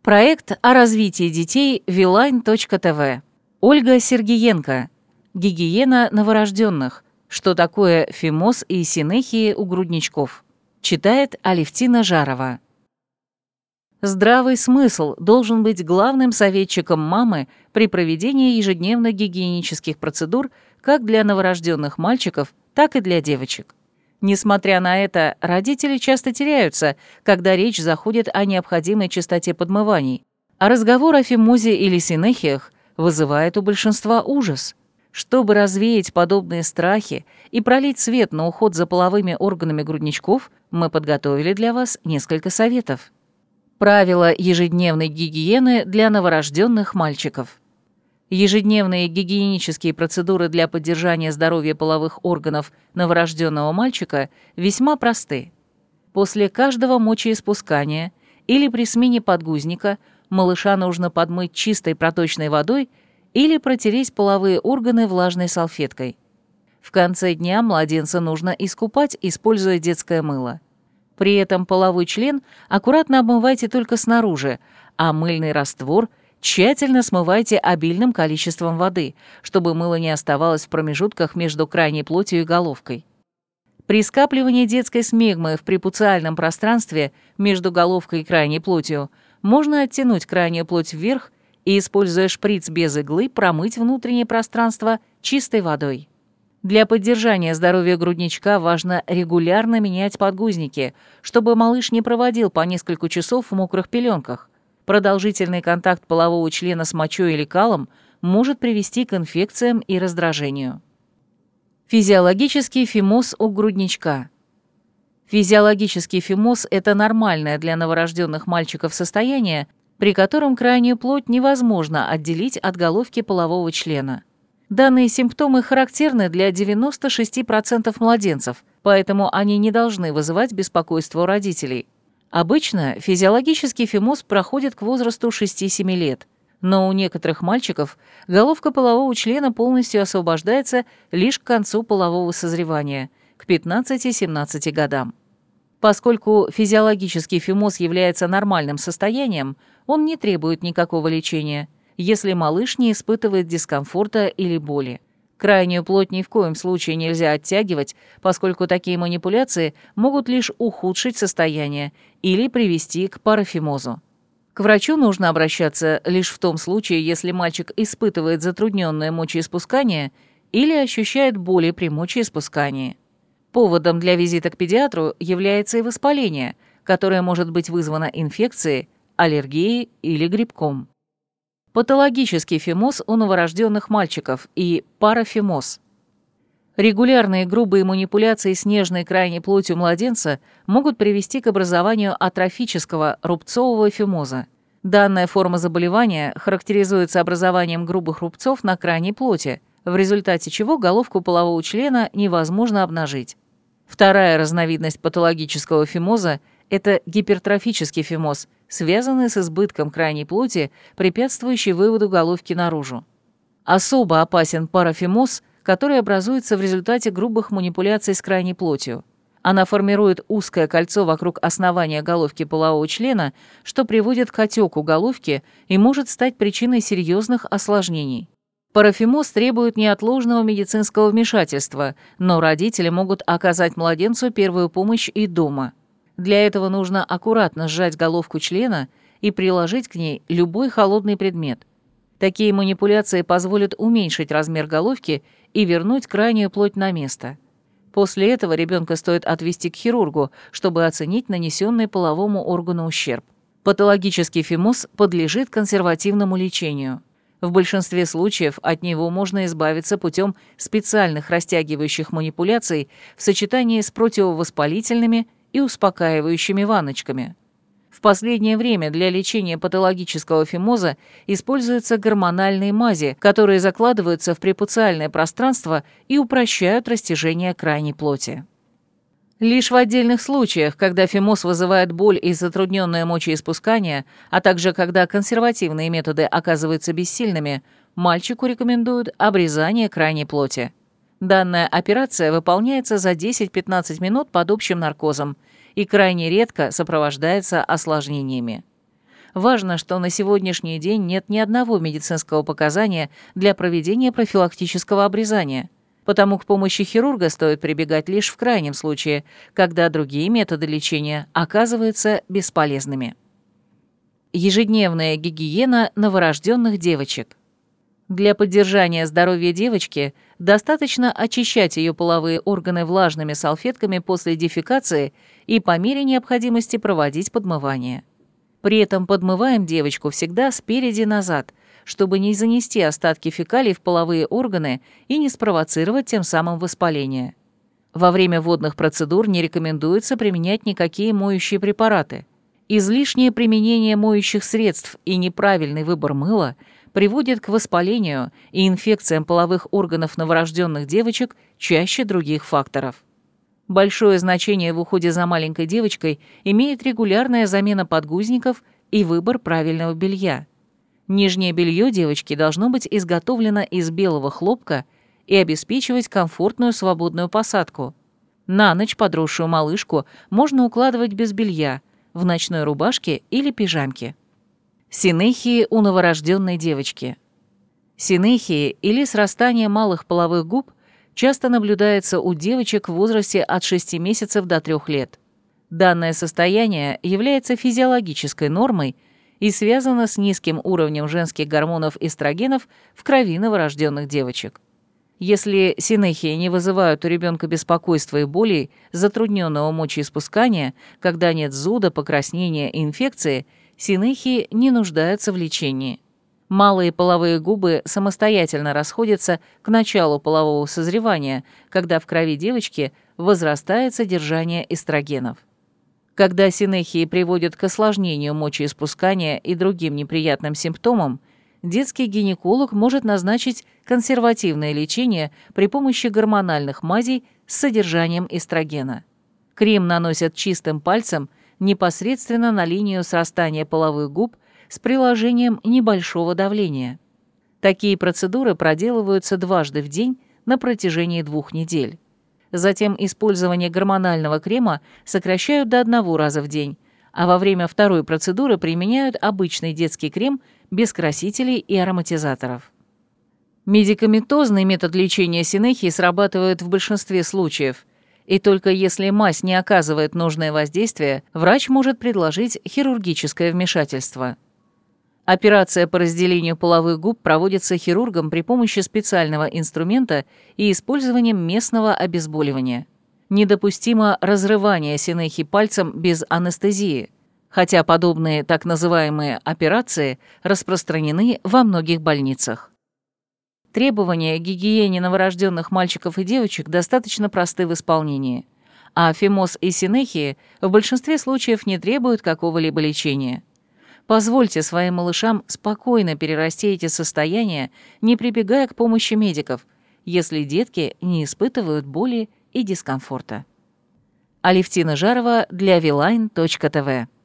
Проект о развитии детей Viline.tv. Ольга Сергиенко. Гигиена новорожденных. Что такое фимоз и синехии у грудничков? Читает Алевтина Жарова. Здравый смысл должен быть главным советчиком мамы при проведении ежедневных гигиенических процедур как для новорожденных мальчиков, так и для девочек. Несмотря на это, родители часто теряются, когда речь заходит о необходимой частоте подмываний, а разговор о фимозе или синехиях вызывает у большинства ужас. Чтобы развеять подобные страхи и пролить свет на уход за половыми органами грудничков, мы подготовили для вас несколько советов. Правила ежедневной гигиены для новорожденных мальчиков. Ежедневные гигиенические процедуры для поддержания здоровья половых органов новорожденного мальчика весьма просты. После каждого мочеиспускания или при смене подгузника малыша нужно подмыть чистой проточной водой или протереть половые органы влажной салфеткой. В конце дня младенца нужно искупать, используя детское мыло. При этом половой член аккуратно обмывайте только снаружи, а мыльный раствор тщательно смывайте обильным количеством воды, чтобы мыло не оставалось в промежутках между крайней плотью и головкой. При скапливании детской смегмы в препуциальном пространстве между головкой и крайней плотью можно оттянуть крайнюю плоть вверх и, используя шприц без иглы, промыть внутреннее пространство чистой водой. Для поддержания здоровья грудничка важно регулярно менять подгузники, чтобы малыш не проводил по несколько часов в мокрых пеленках. Продолжительный контакт полового члена с мочой или калом может привести к инфекциям и раздражению. Физиологический фимоз у грудничка. Физиологический фимоз – это нормальное для новорожденных мальчиков состояние, при котором крайнюю плоть невозможно отделить от головки полового члена. Данные симптомы характерны для 96% младенцев, поэтому они не должны вызывать беспокойство у родителей. Обычно физиологический фимоз проходит к возрасту 6-7 лет, но у некоторых мальчиков головка полового члена полностью освобождается лишь к концу полового созревания, к 15-17 годам. Поскольку физиологический фимоз является нормальным состоянием, он не требует никакого лечения, если малыш не испытывает дискомфорта или боли. Крайнюю плоть ни в коем случае нельзя оттягивать, поскольку такие манипуляции могут лишь ухудшить состояние или привести к парафимозу. К врачу нужно обращаться лишь в том случае, если мальчик испытывает затрудненное мочеиспускание или ощущает боли при мочеиспускании. Поводом для визита к педиатру является и воспаление, которое может быть вызвано инфекцией, аллергией или грибком. Патологический фимоз у новорожденных мальчиков и парафимоз. Регулярные грубые манипуляции с нежной крайней плотью младенца могут привести к образованию атрофического рубцового фимоза. Данная форма заболевания характеризуется образованием грубых рубцов на крайней плоти, в результате чего головку полового члена невозможно обнажить. Вторая разновидность патологического фимоза – это гипертрофический фимоз, связанный с избытком крайней плоти, препятствующий выводу головки наружу. Особо опасен парафимоз, который образуется в результате грубых манипуляций с крайней плотью. Она формирует узкое кольцо вокруг основания головки полового члена, что приводит к отеку головки и может стать причиной серьезных осложнений. Парафимоз требует неотложного медицинского вмешательства, но родители могут оказать младенцу первую помощь и дома. Для этого нужно аккуратно сжать головку члена и приложить к ней любой холодный предмет. Такие манипуляции позволят уменьшить размер головки и вернуть крайнюю плоть на место. После этого ребенка стоит отвести к хирургу, чтобы оценить нанесенный половому органу ущерб. Патологический фимоз подлежит консервативному лечению. В большинстве случаев от него можно избавиться путем специальных растягивающих манипуляций в сочетании с противовоспалительными и успокаивающими ванночками. В последнее время для лечения патологического фимоза используются гормональные мази, которые закладываются в препуциальное пространство и упрощают растяжение крайней плоти. Лишь в отдельных случаях, когда фимоз вызывает боль и затрудненное мочеиспускание, а также когда консервативные методы оказываются бессильными, мальчику рекомендуют обрезание крайней плоти. Данная операция выполняется за 10-15 минут под общим наркозом и крайне редко сопровождается осложнениями. Важно, что на сегодняшний день нет ни одного медицинского показания для проведения профилактического обрезания, потому к помощи хирурга стоит прибегать лишь в крайнем случае, когда другие методы лечения оказываются бесполезными. Ежедневная гигиена новорожденных девочек. Для поддержания здоровья девочки достаточно очищать ее половые органы влажными салфетками после дефекации и по мере необходимости проводить подмывание. При этом подмываем девочку всегда спереди-назад, чтобы не занести остатки фекалий в половые органы и не спровоцировать тем самым воспаление. Во время водных процедур не рекомендуется применять никакие моющие препараты. Излишнее применение моющих средств и неправильный выбор мыла приводит к воспалению и инфекциям половых органов новорожденных девочек чаще других факторов. Большое значение в уходе за маленькой девочкой имеет регулярная замена подгузников и выбор правильного белья. Нижнее белье девочки должно быть изготовлено из белого хлопка и обеспечивать комфортную свободную посадку. На ночь подросшую малышку можно укладывать без белья, в ночной рубашке или пижамке. Синехии у новорожденной девочки. Синехии или срастание малых половых губ часто наблюдается у девочек в возрасте от 6 месяцев до 3 лет. Данное состояние является физиологической нормой и связано с низким уровнем женских гормонов эстрогенов в крови новорожденных девочек. Если синехии не вызывают у ребенка беспокойства и болей, затрудненного мочеиспускания, когда нет зуда, покраснения и инфекции, синехии не нуждаются в лечении. Малые половые губы самостоятельно расходятся к началу полового созревания, когда в крови девочки возрастает содержание эстрогенов. Когда синехии приводят к осложнению мочеиспускания и другим неприятным симптомам, детский гинеколог может назначить консервативное лечение при помощи гормональных мазей с содержанием эстрогена. Крем наносят чистым пальцем непосредственно на линию срастания половых губ с приложением небольшого давления. Такие процедуры проделываются дважды в день на протяжении 2 недель. Затем использование гормонального крема сокращают до 1 раза в день, а во время второй процедуры применяют обычный детский крем без красителей и ароматизаторов. Медикаментозный метод лечения синехии срабатывает в большинстве случаев, и только если мазь не оказывает нужное воздействие, врач может предложить хирургическое вмешательство. Операция по разделению половых губ проводится хирургом при помощи специального инструмента и использованием местного обезболивания. Недопустимо разрывание синехий пальцем без анестезии, хотя подобные так называемые операции распространены во многих больницах. Требования к гигиене новорожденных мальчиков и девочек достаточно просты в исполнении, а фимоз и синехии в большинстве случаев не требуют какого-либо лечения. Позвольте своим малышам спокойно перерасти эти состояния, не прибегая к помощи медиков, если детки не испытывают боли и дискомфорта. Алевтина Жарова для Viline.tv